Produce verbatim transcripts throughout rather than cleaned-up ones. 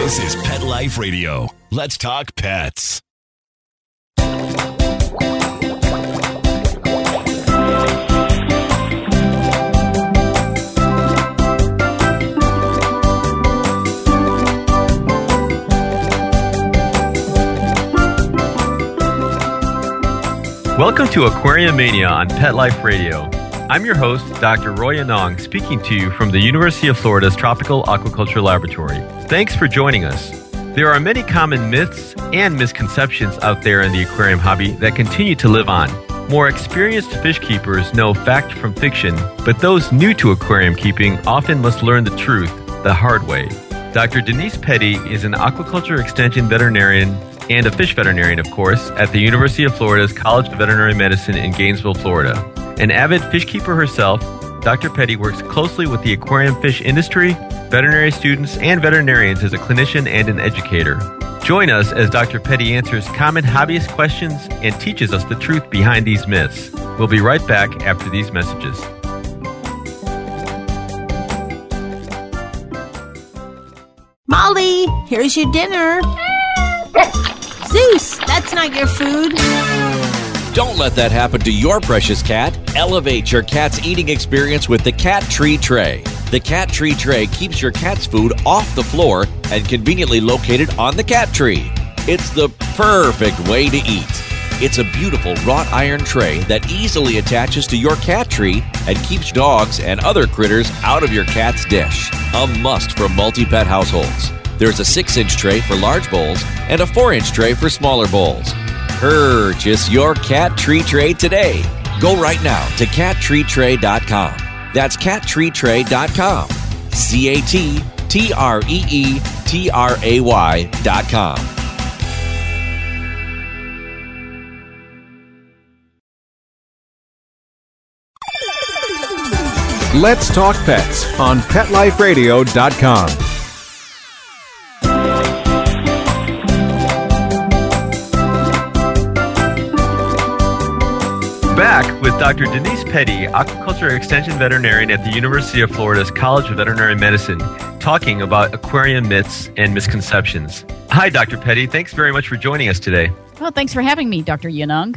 This is Pet Life Radio. Let's talk pets. Welcome to Aquarium Mania on Pet Life Radio. I'm your host, Doctor Roy Anong, speaking to you from the University of Florida's Tropical Aquaculture Laboratory. Thanks for joining us. There are many common myths and misconceptions out there in the aquarium hobby that continue to live on. More experienced fish keepers know fact from fiction, but those new to aquarium keeping often must learn the truth the hard way. Doctor Denise Petty is an aquaculture extension veterinarian and a fish veterinarian, of course, at the University of Florida's College of Veterinary Medicine in Gainesville, Florida. An avid fish keeper herself, Doctor Petty works closely with the aquarium fish industry, veterinary students, and veterinarians as a clinician and an educator. Join us as Doctor Petty answers common hobbyist questions and teaches us the truth behind these myths. We'll be right back after these messages. Molly, here's your dinner. Zeus, that's not your food. Don't let that happen to your precious cat. Elevate your cat's eating experience with the Cat Tree Tray. The Cat Tree Tray keeps your cat's food off the floor and conveniently located on the cat tree. It's the perfect way to eat. It's a beautiful wrought iron tray that easily attaches to your cat tree and keeps dogs and other critters out of your cat's dish. A must for multi-pet households. There's a six-inch tray for large bowls and a four-inch tray for smaller bowls. Purchase your Cat Tree Tray today. Go right now to cat tree tray dot com. That's cat tree tray dot com. C A T T R E E T R A Y dot com. Let's Talk Pets on pet life radio dot com. Back with Doctor Denise Petty, aquaculture extension veterinarian at the University of Florida's College of Veterinary Medicine, talking about aquarium myths and misconceptions. Hi, Doctor Petty. Thanks very much for joining us today. Well, thanks for having me, Doctor Yanung.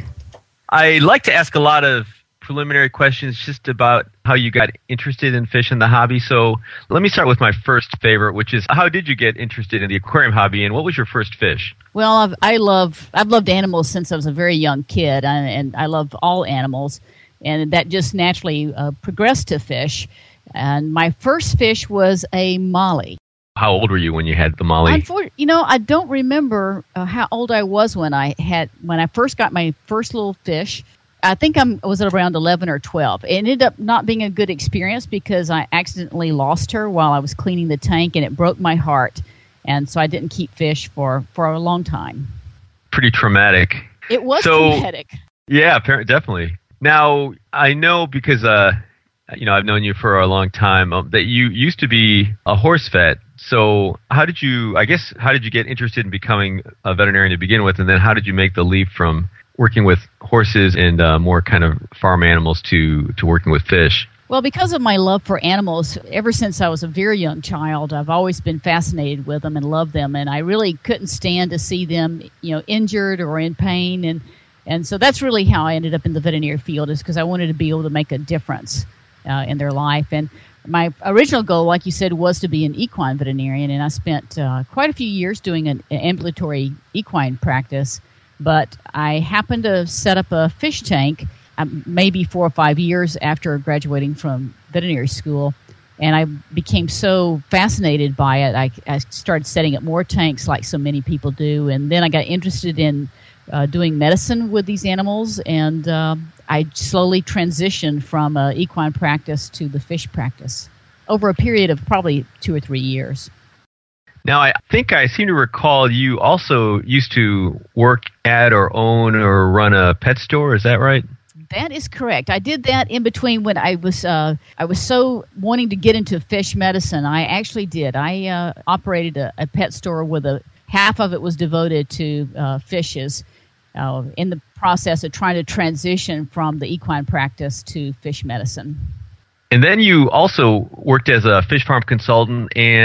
I like to ask a lot of preliminary questions just about how you got interested in fish and the hobby. So let me start with my first favorite, which is how did you get interested in the aquarium hobby, and what was your first fish? Well, I've, I love I've loved animals since I was a very young kid, and, and I love all animals, and that just naturally uh, progressed to fish. And my first fish was a molly. How old were you when you had the molly? Unfor- you know, I don't remember uh, how old I was when I had when I first got my first little fish. I think I'm, I was around eleven or twelve. It ended up not being a good experience because I accidentally lost her while I was cleaning the tank, and it broke my heart. And so I didn't keep fish for, for a long time. Pretty traumatic. It was so, traumatic. Yeah, definitely. Now, I know because, uh, you know, I've known you for a long time, um, that you used to be a horse vet. So how did you, I guess, how did you get interested in becoming a veterinarian to begin with? And then how did you make the leap from working with horses and uh, more kind of farm animals to, to working with fish? Well, because of my love for animals, ever since I was a very young child, I've always been fascinated with them and loved them. And I really couldn't stand to see them, you know, injured or in pain. And, and so that's really how I ended up in the veterinary field, is because I wanted to be able to make a difference uh, in their life. And my original goal, like you said, was to be an equine veterinarian. And I spent uh, quite a few years doing an ambulatory equine practice. But I happened to set up a fish tank um, maybe four or five years after graduating from veterinary school. And I became so fascinated by it, I, I started setting up more tanks like so many people do. And then I got interested in uh, doing medicine with these animals. And uh, I slowly transitioned from uh, equine practice to the fish practice over a period of probably two or three years. Now, I think I seem to recall you also used to work at or own or run a pet store. Is that right? That is correct. I did that in between when I was uh, I was so wanting to get into fish medicine. I actually did. I uh, operated a, a pet store with a half of it was devoted to uh, fishes. Uh, in the process of trying to transition from the equine practice to fish medicine. And then you also worked as a fish farm consultant and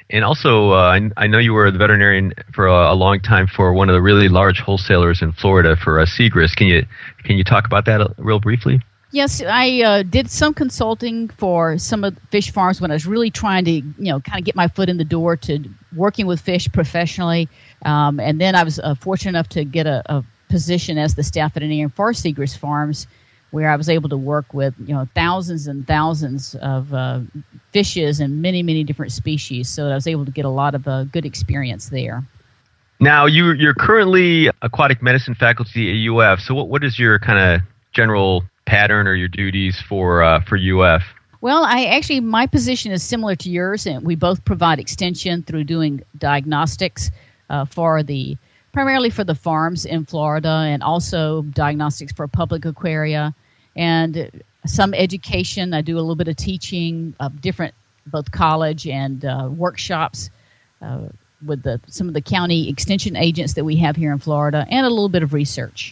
And also, uh, I, I know you were the veterinarian for a, a long time for one of the really large wholesalers in Florida for uh, Seagrass. Can you can you talk about that a, real briefly? Yes, I uh, did some consulting for some of the fish farms when I was really trying to, you know, kind of get my foot in the door to working with fish professionally. Um, and then I was uh, fortunate enough to get a, a position as the staff veterinarian for Seagrass Farms, where I was able to work with, you know, thousands and thousands of uh, fishes and many, many different species. So I was able to get a lot of uh, good experience there. Now, you, you're currently aquatic medicine faculty at U F. So what, what is your kind of general pattern or your duties for uh, for U F? Well, I actually, my position is similar to yours, and we both provide extension through doing diagnostics uh, for the, primarily for the farms in Florida, and also diagnostics for public aquaria, and some education. I do a little bit of teaching of different, both college and uh, workshops uh, with the some of the county extension agents that we have here in Florida, and a little bit of research.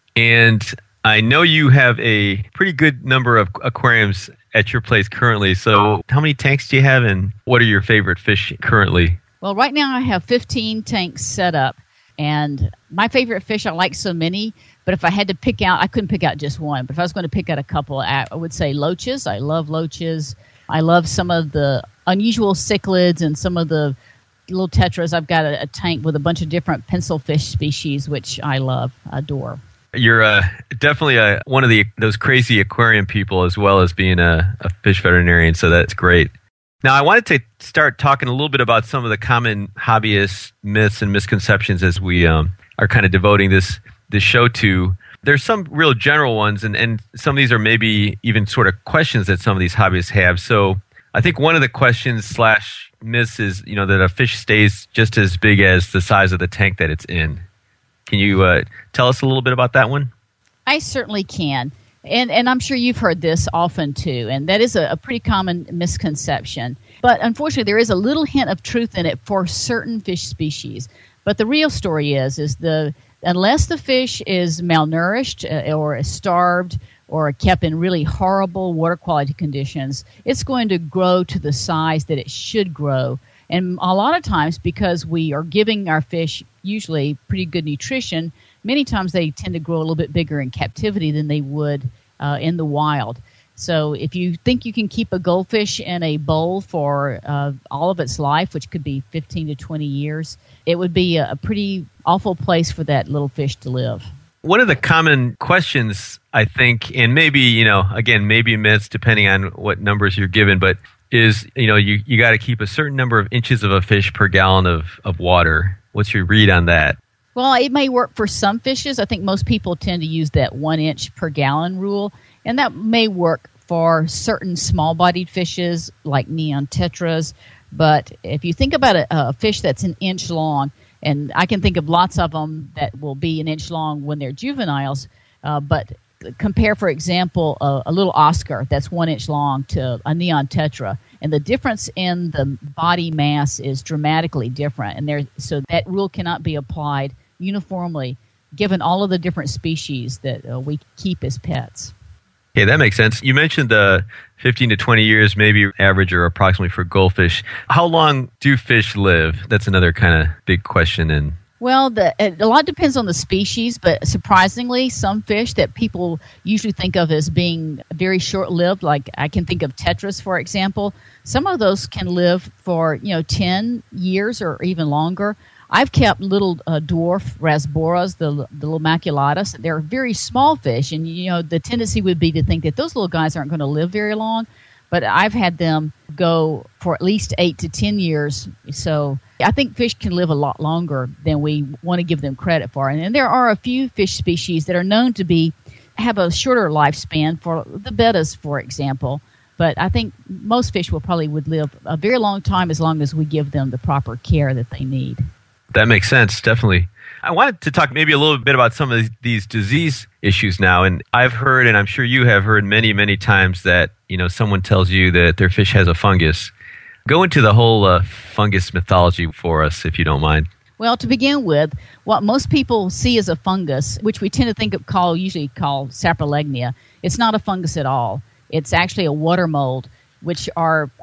And I know you have a pretty good number of aquariums at your place currently. So how many tanks do you have, and what are your favorite fish currently? Well, right now I have fifteen tanks set up, and my favorite fish, I like so many, but if I had to pick out, I couldn't pick out just one. But if I was going to pick out a couple, I would say loaches. I love loaches. I love some of the unusual cichlids and some of the little tetras. I've got a, a tank with a bunch of different pencil fish species, which I love, adore. You're uh, definitely a, one of the those crazy aquarium people, as well as being a, a fish veterinarian, so that's great. Now, I wanted to start talking a little bit about some of the common hobbyist myths and misconceptions as we um, are kind of devoting this this show to. There's some real general ones, and, and some of these are maybe even sort of questions that some of these hobbyists have. So I think one of the questions slash myths is, you know, that a fish stays just as big as the size of the tank that it's in. Can you uh, tell us a little bit about that one? I certainly can. And and I'm sure you've heard this often too. And that is a, a pretty common misconception. But unfortunately, there is a little hint of truth in it for certain fish species. But the real story is, is the unless the fish is malnourished uh, or is starved or kept in really horrible water quality conditions, it's going to grow to the size that it should grow. And a lot of times, because we are giving our fish usually pretty good nutrition, many times they tend to grow a little bit bigger in captivity than they would uh, in the wild. So if you think you can keep a goldfish in a bowl for uh, all of its life, which could be fifteen to twenty years, it would be a, a pretty awful place for that little fish to live. One of the common questions, I think, and maybe, you know, again, maybe myths depending on what numbers you're given, but is, you know, you, you got to keep a certain number of inches of a fish per gallon of, of water. What's your read on that? Well, it may work for some fishes. I think most people tend to use that one inch per gallon rule, and that may work for certain small-bodied fishes like neon tetras. But if you think about a, a fish that's an inch long, and I can think of lots of them that will be an inch long when they're juveniles, uh, but compare, for example, a, a little Oscar that's one inch long to a neon tetra, and the difference in the body mass is dramatically different. And there, so that rule cannot be applied uniformly, given all of the different species that uh, we keep as pets. Yeah, that makes sense. You mentioned the fifteen to twenty years, maybe average or approximately for goldfish. How long do fish live? That's another kind of big question. And Well, the, a lot depends on the species, but surprisingly, some fish that people usually think of as being very short-lived, like I can think of tetras, for example, some of those can live for, you know, ten years or even longer. I've kept little uh, dwarf rasboras, the, the little maculatus. They're very small fish, and, you know, the tendency would be to think that those little guys aren't going to live very long, but I've had them go for at least eight to ten years. So I think fish can live a lot longer than we want to give them credit for. And, and there are a few fish species that are known to be have a shorter lifespan, for the bettas, for example. But I think most fish will probably would live a very long time as long as we give them the proper care that they need. That makes sense, definitely. I wanted to talk maybe a little bit about some of these disease issues now. And I've heard, and I'm sure you have heard many, many times that, you know, someone tells you that their fish has a fungus. Go into the whole uh, fungus mythology for us, if you don't mind. Well, to begin with, what most people see as a fungus, which we tend to think of call usually called saprolegnia, it's not a fungus at all. It's actually a water mold, which are a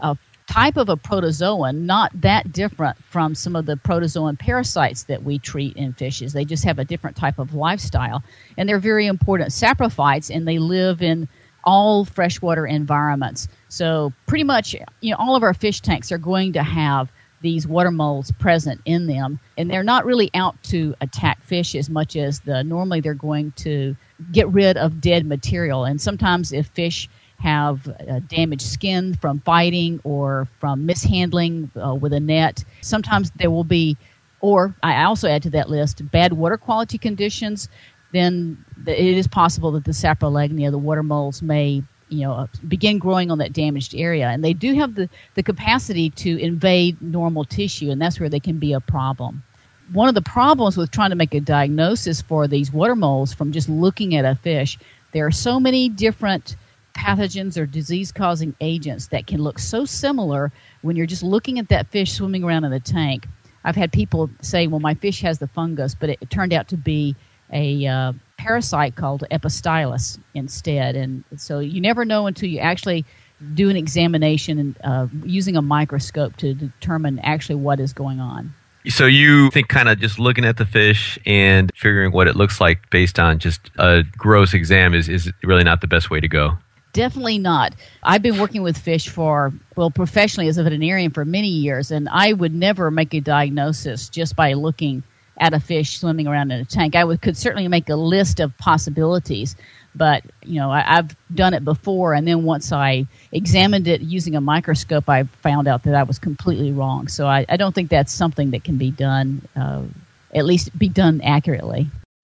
type of a protozoan, not that different from some of the protozoan parasites that we treat in fishes. They just have a different type of lifestyle. And they're very important saprophytes, and they live in all freshwater environments. So pretty much, you know, all of our fish tanks are going to have these water moles present in them, and they're not really out to attack fish as much as the normally they're going to get rid of dead material. And sometimes if fish have uh, damaged skin from fighting or from mishandling uh, with a net, sometimes there will be, or I also add to that list, bad water quality conditions. Then it is possible that the saprolegnia, the water moles, may you know, begin growing on that damaged area. And they do have the, the capacity to invade normal tissue, and that's where they can be a problem. One of the problems with trying to make a diagnosis for these water moles from just looking at a fish, there are so many different pathogens or disease-causing agents that can look so similar when you're just looking at that fish swimming around in the tank. I've had people say, well, my fish has the fungus, but it, it turned out to be a uh, parasite called Epistylus instead. And so you never know until you actually do an examination and uh, using a microscope to determine actually what is going on. So you think kind of just looking at the fish and figuring what it looks like based on just a gross exam is, is really not the best way to go? Definitely not. I've been working with fish for, well, professionally as a veterinarian for many years, and I would never make a diagnosis just by looking at a fish swimming around in a tank. I would, could certainly make a list of possibilities, but you know, I, I've done it before, and then once I examined it using a microscope, I found out that I was completely wrong. So I, I don't think that's something that can be done, uh, at least be done accurately.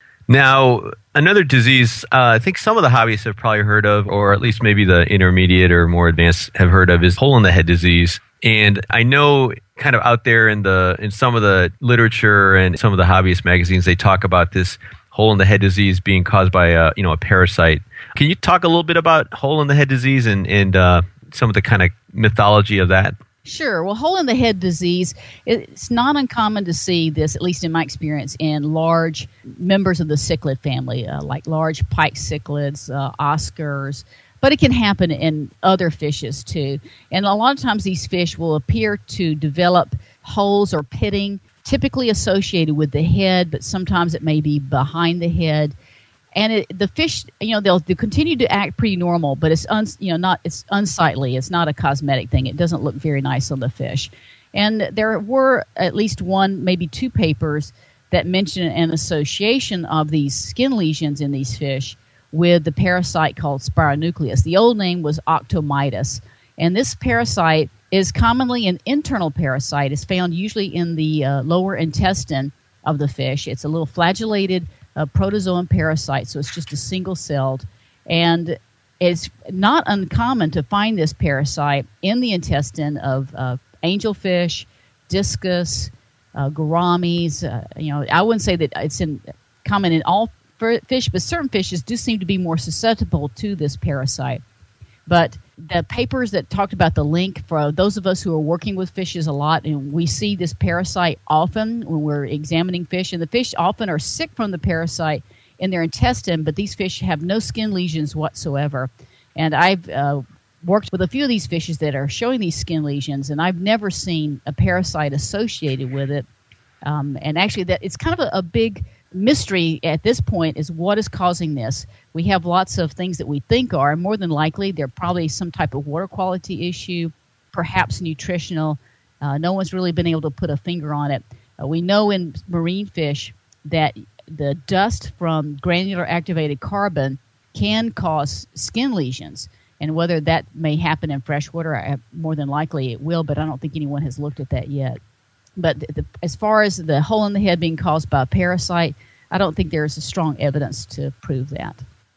Now, another disease uh, I think some of the hobbyists have probably heard of, or at least maybe the intermediate or more advanced have heard of, is hole-in-the-head disease. And I know kind of out there in the in some of the literature and some of the hobbyist magazines, they talk about this hole-in-the-head disease being caused by a, you know, a parasite. Can you talk a little bit about hole-in-the-head disease and, and uh, some of the kind of mythology of that? Sure. Well, hole-in-the-head disease, it's not uncommon to see this, at least in my experience, in large members of the cichlid family, uh, like large pike cichlids, uh, Oscars, but it can happen in other fishes too. And a lot of times these fish will appear to develop holes or pitting, typically associated with the head, but sometimes it may be behind the head. And it, the fish, you know, they'll, they'll continue to act pretty normal, but it's un, you know not it's unsightly. It's not a cosmetic thing. It doesn't look very nice on the fish. And there were at least one, maybe two papers that mention an association of these skin lesions in these fish with the parasite called Spironucleus. The old name was Octomytus. And this parasite is commonly an internal parasite. It's found usually in the uh, lower intestine of the fish. It's a little flagellated uh, protozoan parasite, so it's just a single-celled. And it's not uncommon to find this parasite in the intestine of uh, angelfish, discus, uh, gouramis. Uh, you know, I wouldn't say that it's in, common in all fish, but certain fishes do seem to be more susceptible to this parasite. But the papers that talked about the link, for those of us who are working with fishes a lot, and we see this parasite often when we're examining fish, and the fish often are sick from the parasite in their intestine, but these fish have no skin lesions whatsoever. And I've uh, worked with a few of these fishes that are showing these skin lesions, and I've never seen a parasite associated with it. Um, and actually, that it's kind of a, a big mystery at this point is what is causing this. We have lots of things that we think are, and more than likely, they're probably some type of water quality issue, perhaps nutritional. Uh, no one's really been able to put a finger on it. Uh, we know in marine fish that the dust from granular activated carbon can cause skin lesions. And whether that may happen in freshwater, I, more than likely it will, but I don't think anyone has looked at that yet. But the, the, as far as the hole in the head being caused by a parasite, I don't think there's a strong evidence to prove that.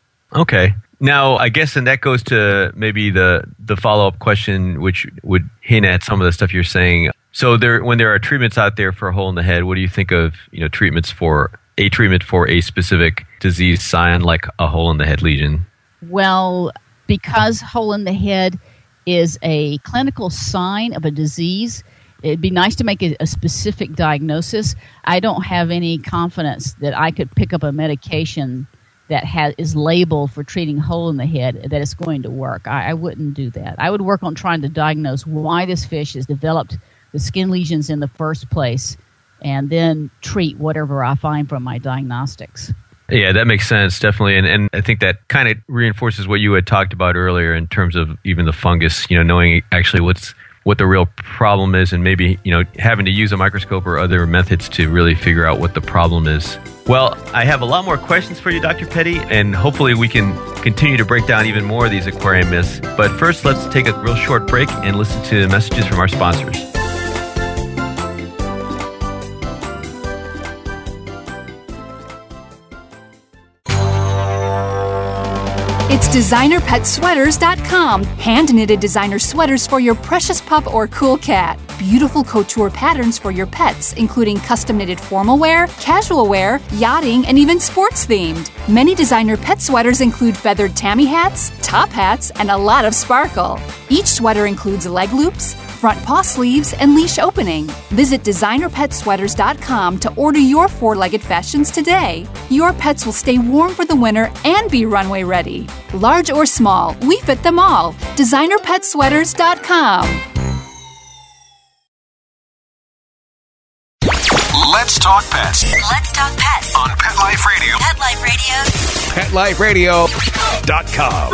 Okay. Now, I guess, and that goes to maybe the, the follow-up question, which would hint at some of the stuff you're saying. So there, when there are treatments out there for a hole in the head, what do you think of, you know, treatments for a treatment for a specific disease sign like a hole in the head lesion? Well, because hole in the head is a clinical sign of a disease, it'd be nice to make a, a specific diagnosis. I don't have any confidence that I could pick up a medication that has, is labeled for treating hole in the head, that it's going to work. I, I wouldn't do that. I would work on trying to diagnose why this fish has developed the skin lesions in the first place, and then treat whatever I find from my diagnostics. Yeah, that makes sense, definitely. And and I think that kind of reinforces what you had talked about earlier in terms of even the fungus, you know, knowing actually what's what the real problem is, and maybe, you know, having to use a microscope or other methods to really figure out what the problem is. Well, I have a lot more questions for you, Doctor Petty, and hopefully we can continue to break down even more of these aquarium myths. But first, let's take a real short break and listen to messages from our sponsors. It's designer pet sweaters dot com. Hand-knitted designer sweaters for your precious pup or cool cat. Beautiful couture patterns for your pets, including custom-knitted formal wear, casual wear, yachting, and even sports-themed. Many designer pet sweaters include feathered tammy hats, top hats, and a lot of sparkle. Each sweater includes leg loops, front paw sleeves, and leash opening. Visit designer pet sweaters dot com to order your four-legged fashions today. Your pets will stay warm for the winter and be runway ready. Large or small, we fit them all. designer pet sweaters dot com. Let's talk pets Let's talk pets on Pet Life Radio. Pet Life Radio. Pet Life Radio dot com.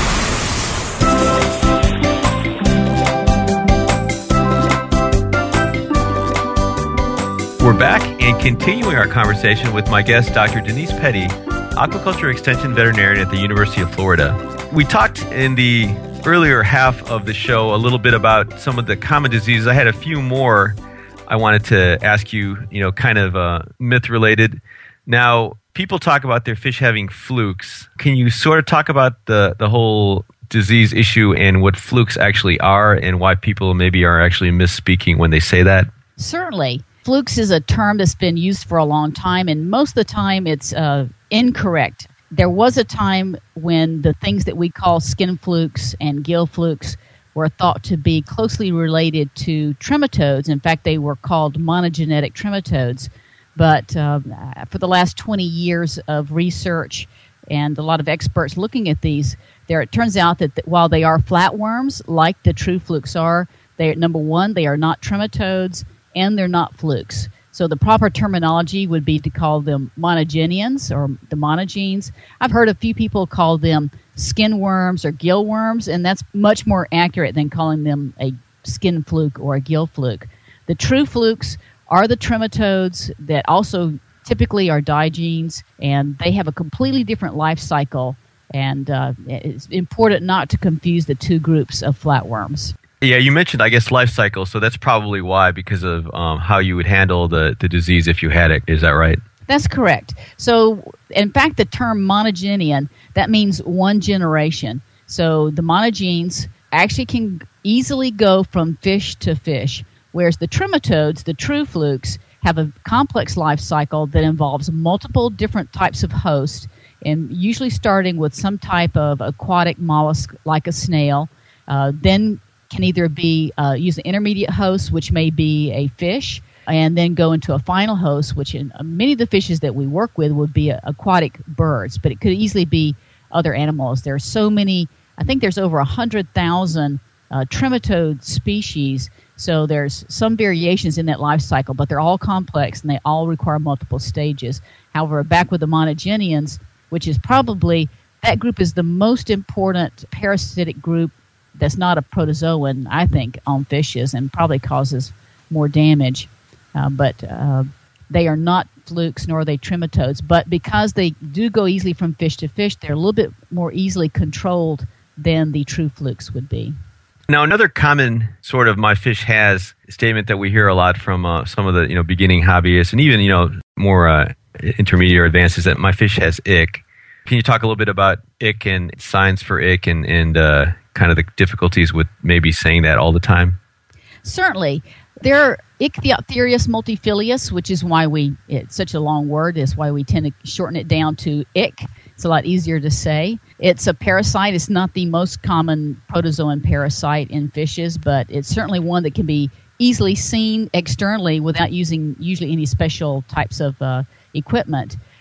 We're back and continuing our conversation with my guest, Doctor Denise Petty, aquaculture extension veterinarian at the University of Florida. We talked in the earlier half of the show a little bit about some of the common diseases. I had a few more I wanted to ask you, you know, kind of uh, myth-related. Now, people talk about their fish having flukes. Can you sort of talk about the, the whole disease issue and what flukes actually are and why people maybe are actually misspeaking when they say that? Certainly. Flukes is a term that's been used for a long time, and most of the time it's uh, incorrect. There was a time when the things that we call skin flukes and gill flukes were thought to be closely related to trematodes. In fact, they were called monogenetic trematodes. But uh, for the last twenty years of research and a lot of experts looking at these, there it turns out that th- while they are flatworms, like the true flukes are, they number one, they are not trematodes, and they're not flukes. So the proper terminology would be to call them monogenians or the monogenes. I've heard a few people call them skin worms or gill worms, and that's much more accurate than calling them a skin fluke or a gill fluke. The true flukes are the trematodes that also typically are digenes, and they have a completely different life cycle, and uh, it's important not to confuse the two groups of flatworms. Yeah, you mentioned, I guess, life cycle, so that's probably why, because of um, how you would handle the, the disease if you had it. Is that right? That's correct. So, in fact, the term monogenian, that means one generation. So the monogenes actually can easily go from fish to fish, whereas the trematodes, the true flukes, have a complex life cycle that involves multiple different types of hosts, and usually starting with some type of aquatic mollusk like a snail, uh, then can either be uh, use an intermediate host, which may be a fish, and then go into a final host, which in uh, many of the fishes that we work with would be uh, aquatic birds, but it could easily be other animals. There are so many, I think there's over one hundred thousand uh, trematode species, so there's some variations in that life cycle, but they're all complex and they all require multiple stages. However, back with the monogenians, which is probably, that group is the most important parasitic group that's not a protozoan, I think, on fishes, and probably causes more damage. Uh, but uh, they are not flukes, nor are they trematodes. But because they do go easily from fish to fish, they're a little bit more easily controlled than the true flukes would be. Now, another common sort of "my fish has" statement that we hear a lot from uh, some of the you know beginning hobbyists, and even you know more uh, intermediate or advanced, is that my fish has ick. Can you talk a little bit about ick and signs for ick and and uh, kind of the difficulties with maybe saying that all the time? Certainly. There are Ichthyopteris multifilius, which is why we, it's such a long word, is why we tend to shorten it down to ick. It's a lot easier to say. It's a parasite. It's not the most common protozoan parasite in fishes, but it's certainly one that can be easily seen externally without using usually any special types of uh, equipment.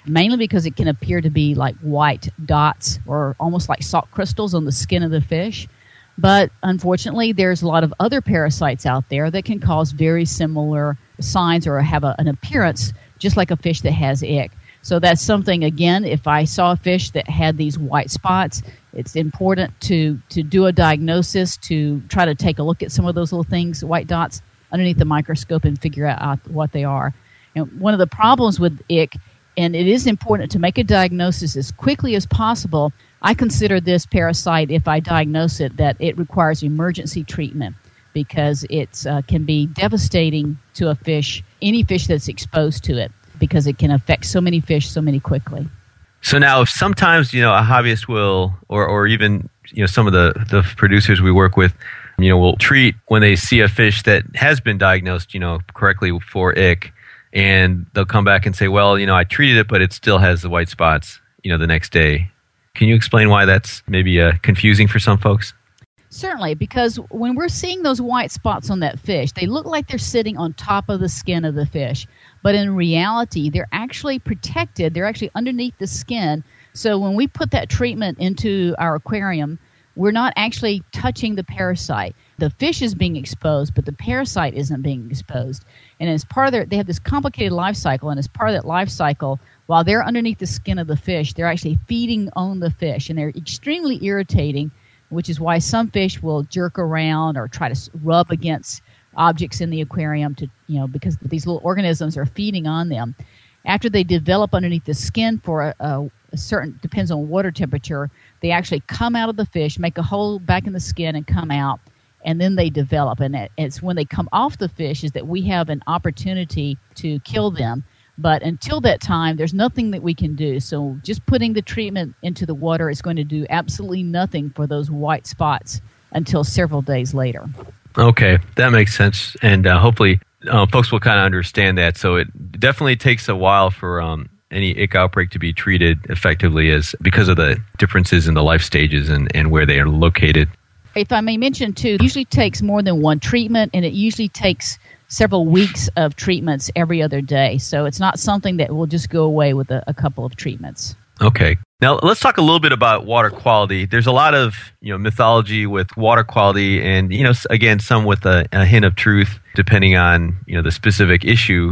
mainly because it can appear to be like white dots or almost like salt crystals on the skin of the fish. But unfortunately, there's a lot of other parasites out there that can cause very similar signs or have a, an appearance just like a fish that has ick. So that's something, again, if I saw a fish that had these white spots, it's important to, to do a diagnosis, to try to take a look at some of those little things, white dots, underneath the microscope and figure out what they are. And one of the problems with ick, and it is important to make a diagnosis as quickly as possible, I consider this parasite, if I diagnose it, that it requires emergency treatment because it uh, can be devastating to a fish, any fish that's exposed to it, because it can affect so many fish so many quickly. So now, if sometimes, you know, a hobbyist will, or, or even, you know, some of the, the producers we work with, you know, will treat when they see a fish that has been diagnosed, you know, correctly for ick, and they'll come back and say, well, you know, I treated it, but it still has the white spots, you know, the next day. Can you explain why that's maybe uh, confusing for some folks? Certainly, because when we're seeing those white spots on that fish, they look like they're sitting on top of the skin of the fish. But in reality, they're actually protected. They're actually underneath the skin. So when we put that treatment into our aquarium, we're not actually touching the parasite. The fish is being exposed, but the parasite isn't being exposed. And as part of their, they have this complicated life cycle, and as part of that life cycle, while they're underneath the skin of the fish, they're actually feeding on the fish, and they're extremely irritating, which is why some fish will jerk around or try to rub against objects in the aquarium to, you know, because these little organisms are feeding on them. After they develop underneath the skin for a, a, a certain, depends on water temperature, they actually come out of the fish, make a hole back in the skin and come out, and then they develop. And it, it's when they come off the fish is that we have an opportunity to kill them. But until that time, there's nothing that we can do. So just putting the treatment into the water is going to do absolutely nothing for those white spots until several days later. Okay, that makes sense. And uh, hopefully uh, folks will kind of understand that. So it definitely takes a while for um, any ick outbreak to be treated effectively as because of the differences in the life stages and, and where they are located. If I may mention, too, it usually takes more than one treatment, and it usually takes several weeks of treatments every other day. So it's not something that will just go away with a, a couple of treatments. Okay. Now, let's talk a little bit about water quality. There's a lot of, you know, mythology with water quality and, you know, again, some with a, a hint of truth depending on, you know, the specific issue.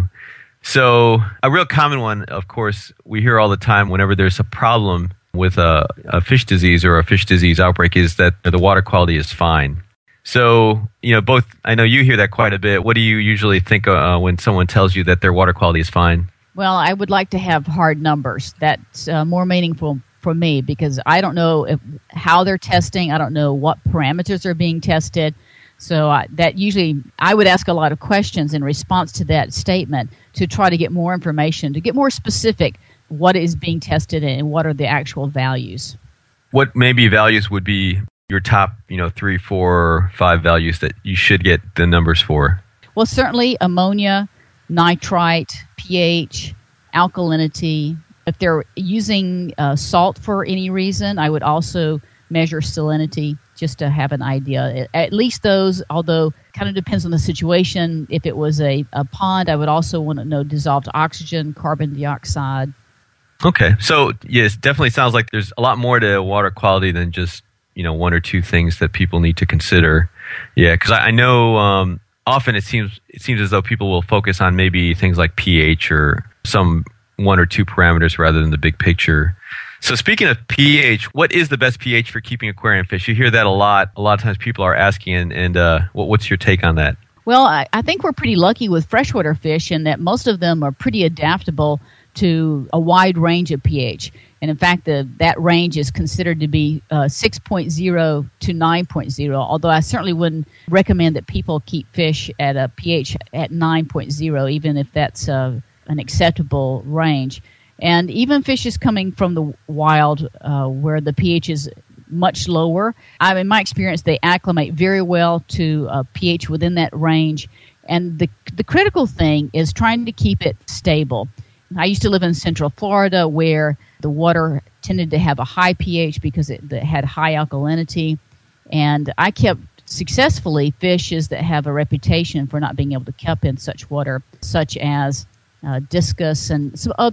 So a real common one, of course, we hear all the time whenever there's a problem with a, a fish disease or a fish disease outbreak is that the water quality is fine. So, you know, both, I know you hear that quite a bit. What do you usually think uh, when someone tells you that their water quality is fine? Well, I would like to have hard numbers. That's uh, more meaningful for me because I don't know if, how they're testing. I don't know what parameters are being tested. So uh, that usually I would ask a lot of questions in response to that statement to try to get more information, to get more specific what is being tested and what are the actual values. What maybe values would be your top, you know, three, four, five values that you should get the numbers for? Well, certainly ammonia, nitrite, pH, alkalinity. If they're using uh, salt for any reason, I would also measure salinity just to have an idea. At least those, although kind of depends on the situation. If it was a, a pond, I would also want to know dissolved oxygen, carbon dioxide. Okay. So, yes, definitely sounds like there's a lot more to water quality than just, you know, one or two things that people need to consider. Yeah, because I, I know um, often it seems it seems as though people will focus on maybe things like pH or some one or two parameters rather than the big picture. So speaking of pH, what is the best pH for keeping aquarium fish? You hear that a lot. A lot of times people are asking, and, and uh, what, what's your take on that? Well, I, I think we're pretty lucky with freshwater fish in that most of them are pretty adaptable to a wide range of pH. And in fact, the, that range is considered to be uh, six point zero to nine point zero, although I certainly wouldn't recommend that people keep fish at a pH at nine point zero, even if that's uh, an acceptable range. And even fishes coming from the wild uh, where the pH is much lower, I, in my experience, they acclimate very well to a pH within that range. And the the critical thing is trying to keep it stable. I used to live in Central Florida where the water tended to have a high pH because it, it had high alkalinity. And I kept successfully fishes that have a reputation for not being able to keep in such water, such as uh, discus and some other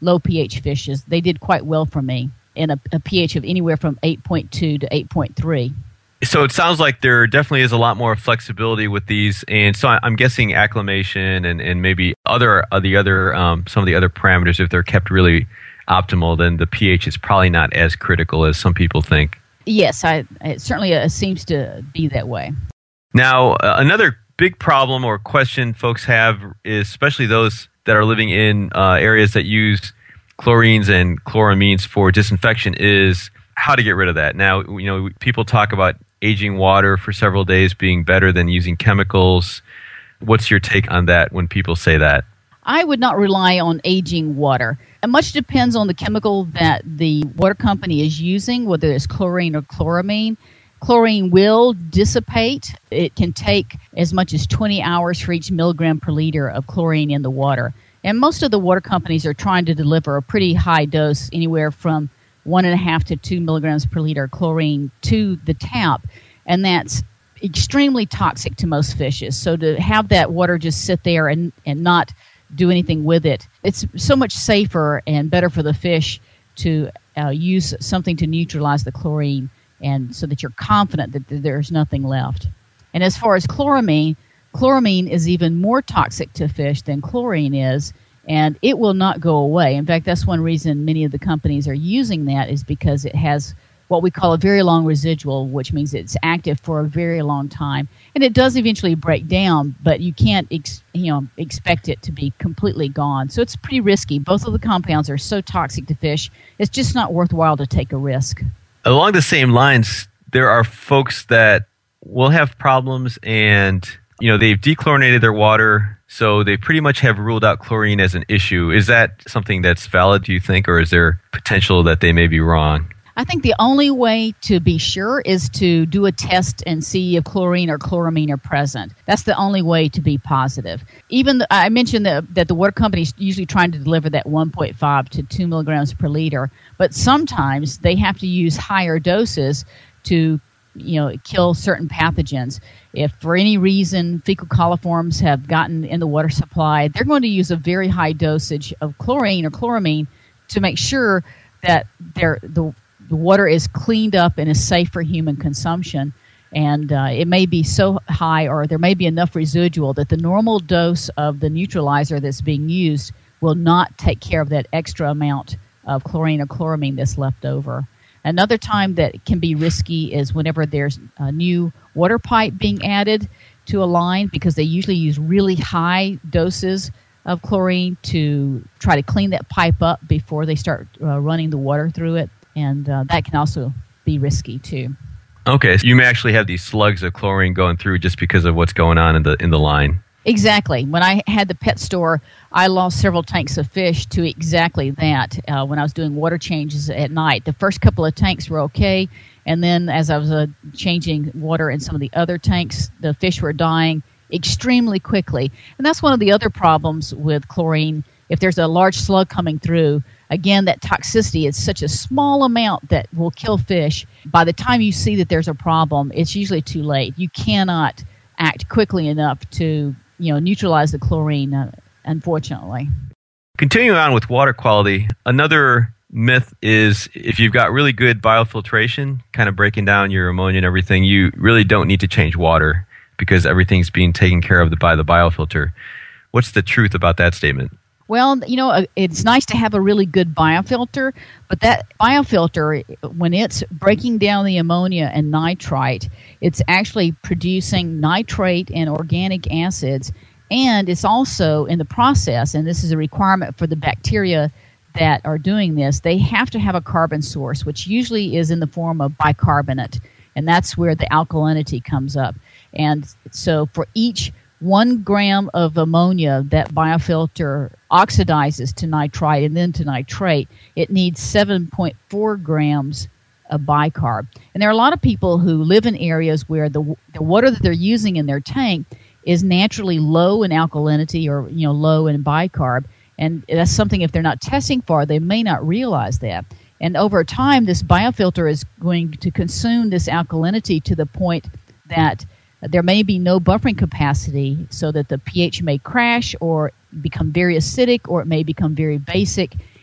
low pH fishes. They did quite well for me in a, a pH of anywhere from eight point two to eight point three. So it sounds like there definitely is a lot more flexibility with these, and so I'm guessing acclimation and, and maybe other uh, the other um, some of the other parameters, if they're kept really optimal, then the pH is probably not as critical as some people think. Yes, I, it certainly uh, seems to be that way. Now, uh, another big problem or question folks have is, especially those that are living in uh, areas that use chlorines and chloramines for disinfection, is how to get rid of that. Now, you know, people talk about aging water for several days being better than using chemicals. What's your take on that when people say that? I would not rely on aging water. And much depends on the chemical that the water company is using, whether it's chlorine or chloramine. Chlorine will dissipate. It can take as much as twenty hours for each milligram per liter of chlorine in the water. And most of the water companies are trying to deliver a pretty high dose, anywhere from one and a half to two milligrams per liter of chlorine to the tap. And that's extremely toxic to most fishes. So to have that water just sit there and, and not do anything with it, it's so much safer and better for the fish to uh, use something to neutralize the chlorine, and so that you're confident that there's nothing left. And as far as chloramine, chloramine is even more toxic to fish than chlorine is, and it will not go away. In fact, that's one reason many of the companies are using that, is because it has what we call a very long residual, which means it's active for a very long time. And it does eventually break down, but you can't ex- you know, expect it to be completely gone. So it's pretty risky. Both of the compounds are so toxic to fish, it's just not worthwhile to take a risk. Along the same lines, there are folks that will have problems, and you know, they've dechlorinated their water, so they pretty much have ruled out chlorine as an issue. Is that something that's valid, do you think, or is there potential that they may be wrong? I think the only way to be sure is to do a test and see if chlorine or chloramine are present. That's the only way to be positive. Even the, I mentioned that, that the water company is usually trying to deliver that one point five to two milligrams per liter, but sometimes they have to use higher doses to, you know, kill certain pathogens. If for any reason fecal coliforms have gotten in the water supply, they're going to use a very high dosage of chlorine or chloramine to make sure that they're, the The water is cleaned up and is safe for human consumption, and uh, it may be so high, or there may be enough residual that the normal dose of the neutralizer that's being used will not take care of that extra amount of chlorine or chloramine that's left over. Another time that can be risky is whenever there's a new water pipe being added to a line, because they usually use really high doses of chlorine to try to clean that pipe up before they start uh, running the water through it. And uh, that can also be risky too. Okay, so you may actually have these slugs of chlorine going through just because of what's going on in the in the line. Exactly. When I had the pet store, I lost several tanks of fish to exactly that uh, when I was doing water changes at night. The first couple of tanks were okay, and then as I was uh, changing water in some of the other tanks, the fish were dying extremely quickly. And that's one of the other problems with chlorine. If there's a large slug coming through, again, that toxicity is such a small amount that will kill fish. By the time you see that there's a problem, it's usually too late. You cannot act quickly enough to, you know, neutralize the chlorine, uh, unfortunately. Continuing on with water quality, another myth is if you've got really good biofiltration, kind of breaking down your ammonia and everything, you really don't need to change water because everything's being taken care of by the biofilter. What's the truth about that statement? Well, you know, it's nice to have a really good biofilter, but that biofilter, when it's breaking down the ammonia and nitrite, it's actually producing nitrate and organic acids, and it's also in the process, and this is a requirement for the bacteria that are doing this, they have to have a carbon source, which usually is in the form of bicarbonate, and that's where the alkalinity comes up. And so for each one gram of ammonia that biofilter oxidizes to nitrite and then to nitrate, it needs seven point four grams of bicarb. And there are a lot of people who live in areas where the the water that they're using in their tank is naturally low in alkalinity, or, you know, low in bicarb. And that's something, if they're not testing for, they may not realize that. And over time, this biofilter is going to consume this alkalinity to the point that there may be no buffering capacity, so that the pH may crash or become very acidic, or it may become very basic.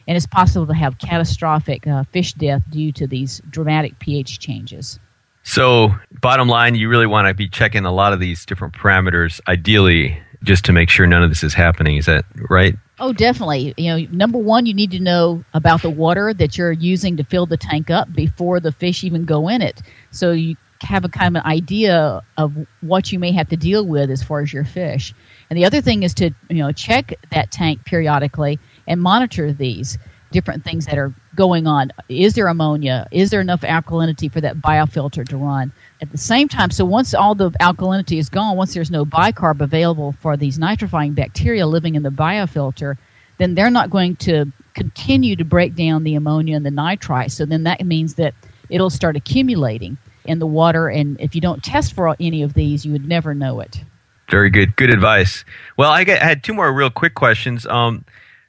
and it's possible to have catastrophic uh, fish death due to these dramatic pH changes. So, bottom line, you really want to be checking a lot of these different parameters, ideally, just to make sure none of this is happening. Is that right? Oh, definitely. You know, number one, you need to know about the water that you're using to fill the tank up before the fish even go in it. So you have a kind of an idea of what you may have to deal with as far as your fish. And the other thing is to, you know, check that tank periodically and monitor these different things that are going on. Is there ammonia? Is there enough alkalinity for that biofilter to run? At the same time, so once all the alkalinity is gone, once there's no bicarb available for these nitrifying bacteria living in the biofilter, then they're not going to continue to break down the ammonia and the nitrite. So then that means that it'll start accumulating in the water, and if you don't test for any of these, you would never know it. Very good. Good advice. Well, I, got, I had two more real quick questions. Um,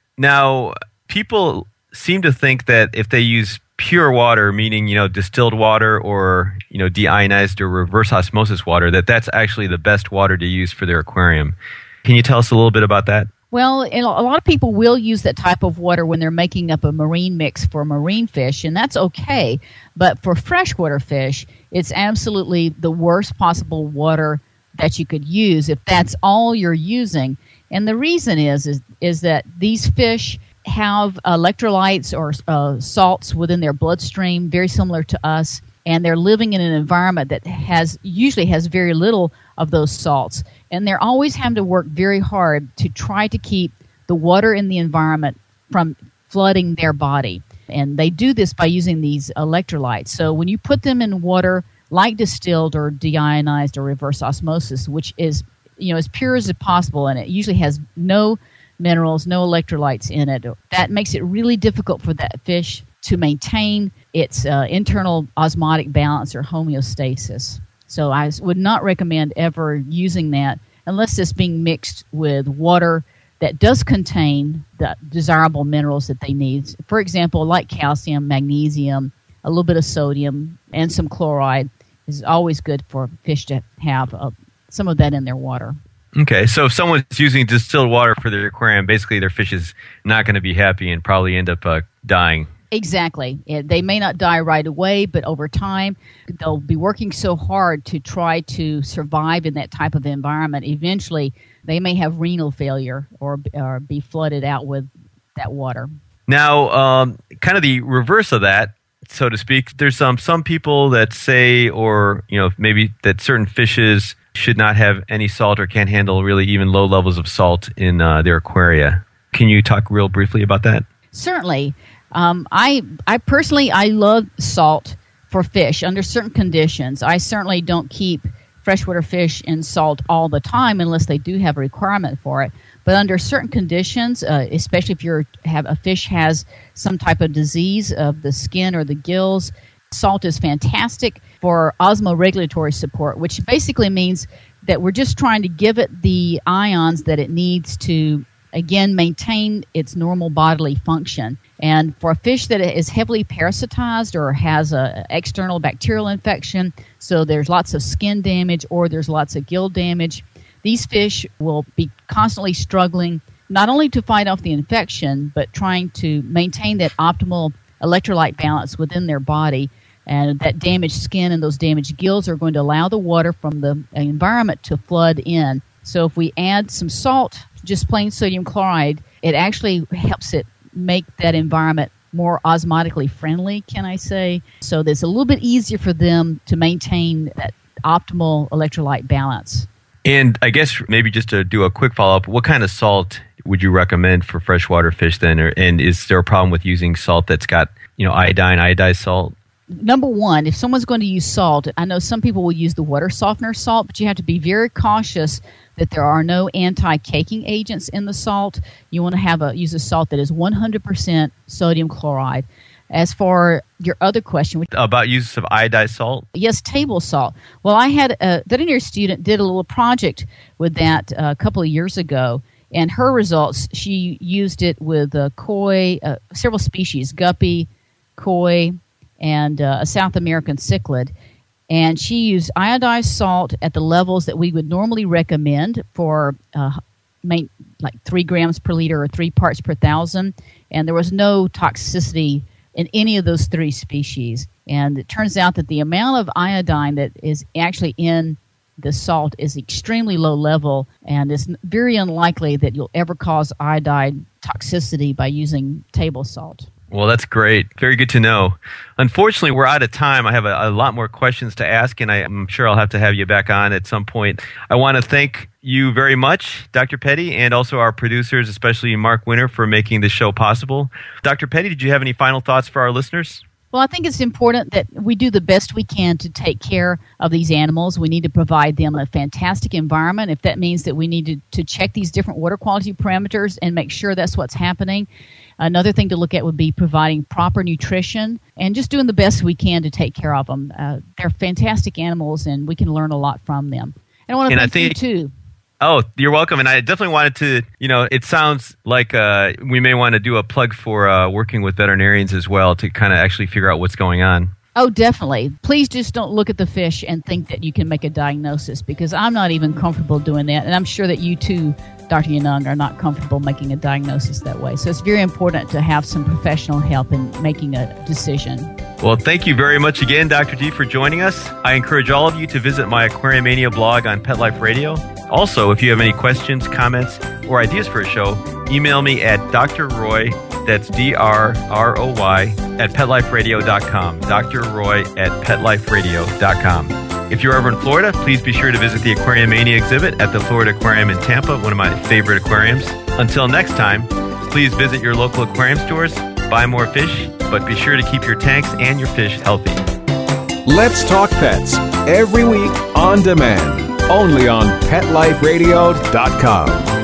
now, people seem to think that if they use pure water, meaning, you know, distilled water or, you know, deionized or reverse osmosis water, that that's actually the best water to use for their aquarium. Can you tell us a little bit about that? Well, a lot of people will use that type of water when they're making up a marine mix for marine fish, and that's okay. But for freshwater fish, it's absolutely the worst possible water that you could use if that's all you're using. And the reason is is, is that these fish have electrolytes or uh, salts within their bloodstream, very similar to us, and they're living in an environment that has usually has very little of those salts. And they're always having to work very hard to try to keep the water in the environment from flooding their body. And they do this by using these electrolytes. So when you put them in water like distilled or deionized or reverse osmosis, which is, you know, as pure as possible, and it usually has no minerals, no electrolytes in it, that makes it really difficult for that fish to maintain its uh, internal osmotic balance or homeostasis. So I would not recommend ever using that unless it's being mixed with water that does contain the desirable minerals that they need. For example, like calcium, magnesium, a little bit of sodium, and some chloride is always good for fish to have uh, some of that in their water. Okay, so if someone's using distilled water for their aquarium, basically their fish is not going to be happy and probably end up uh, dying. Exactly. They may not die right away, but over time, they'll be working so hard to try to survive in that type of environment. Eventually, they may have renal failure or, or be flooded out with that water. Now, um, kind of the reverse of that, so to speak, there's um, some people that say, or you know, maybe that certain fishes should not have any salt or can't handle really even low levels of salt in uh, their aquaria. Can you talk real briefly about that? Certainly. Um, I I personally, I love salt for fish under certain conditions. I certainly don't keep freshwater fish in salt all the time unless they do have a requirement for it. But under certain conditions, uh, especially if you're have a fish has some type of disease of the skin or the gills, salt is fantastic for osmoregulatory support, which basically means that we're just trying to give it the ions that it needs to, again, maintain its normal bodily function. And for a fish that is heavily parasitized or has an external bacterial infection, so there's lots of skin damage or there's lots of gill damage, these fish will be constantly struggling not only to fight off the infection, but trying to maintain that optimal electrolyte balance within their body. And that damaged skin and those damaged gills are going to allow the water from the environment to flood in. So if we add some salt, just plain sodium chloride, it actually helps it make that environment more osmotically friendly, can I say? So that it's a little bit easier for them to maintain that optimal electrolyte balance. And I guess maybe just to do a quick follow-up, what kind of salt would you recommend for freshwater fish then? Or, and is there a problem with using salt that's got, you know, iodine, iodized salt? Number one, if someone's going to use salt, I know some people will use the water softener salt, but you have to be very cautious that there are no anti-caking agents in the salt. You want to have a use a salt that is one hundred percent sodium chloride. As for your other question, about use of iodized salt? Yes, table salt. Well, I had a veterinary student did a little project with that uh, a couple of years ago, and her results, she used it with uh, koi, uh, several species, guppy, koi, and uh, a South American cichlid. And she used iodized salt at the levels that we would normally recommend for uh, main, like three grams per liter or three parts per thousand, and there was no toxicity in any of those three species. And it turns out that the amount of iodine that is actually in the salt is extremely low level, and it's very unlikely that you'll ever cause iodine toxicity by using table salt. Well, that's great. Very good to know. Unfortunately, we're out of time. I have a, a lot more questions to ask, and I, I'm sure I'll have to have you back on at some point. I want to thank you very much, Doctor Petty, and also our producers, especially Mark Winter, for making this show possible. Doctor Petty, did you have any final thoughts for our listeners? Well, I think it's important that we do the best we can to take care of these animals. We need to provide them a fantastic environment. If that means that we need to, to check these different water quality parameters and make sure that's what's happening. Another thing to look at would be providing proper nutrition and just doing the best we can to take care of them. Uh, they're fantastic animals, and we can learn a lot from them. And I want to and thank I think- you, too. Oh, you're welcome. And I definitely wanted to, you know, it sounds like uh, we may want to do a plug for uh, working with veterinarians as well to kind of actually figure out what's going on. Oh, definitely. Please just don't look at the fish and think that you can make a diagnosis, because I'm not even comfortable doing that. And I'm sure that you too, Doctor Yanung, are not comfortable making a diagnosis that way. So it's very important to have some professional help in making a decision. Well, thank you very much again, Doctor D, for joining us. I encourage all of you to visit my Aquariumania blog on Pet Life Radio. Also, if you have any questions, comments, or ideas for a show, email me at drroy, that's D R R O Y, at pet life radio dot com, drroy at pet life radio dot com. If you're ever in Florida, please be sure to visit the Aquariumania exhibit at the Florida Aquarium in Tampa, one of my favorite aquariums. Until next time, please visit your local aquarium stores, buy more fish, but be sure to keep your tanks and your fish healthy. Let's Talk Pets, every week on demand, only on pet life radio dot com.